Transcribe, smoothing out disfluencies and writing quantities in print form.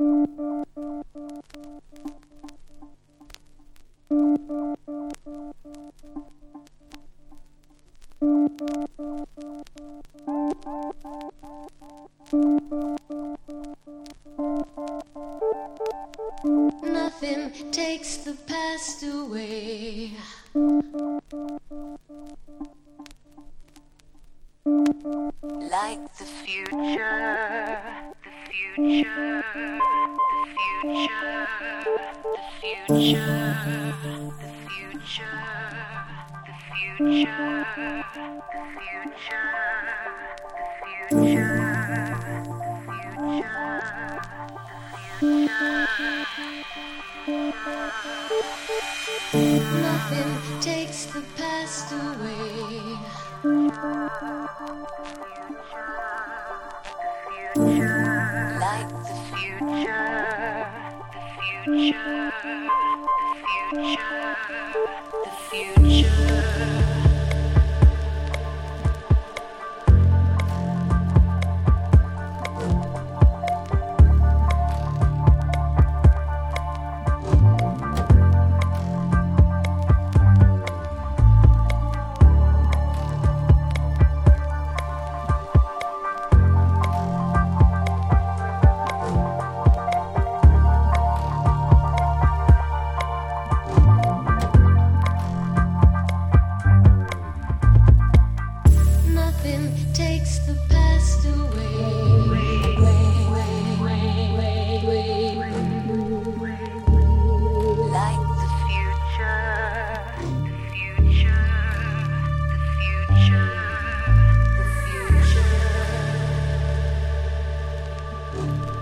Nothing takes the past away. Like the future, the future, the future, the future, the future, the future, the future, the future, Nothing takes the past away. Like the future, the future, the future, the future. Takes the past away. Like the future, the future, the future, the future.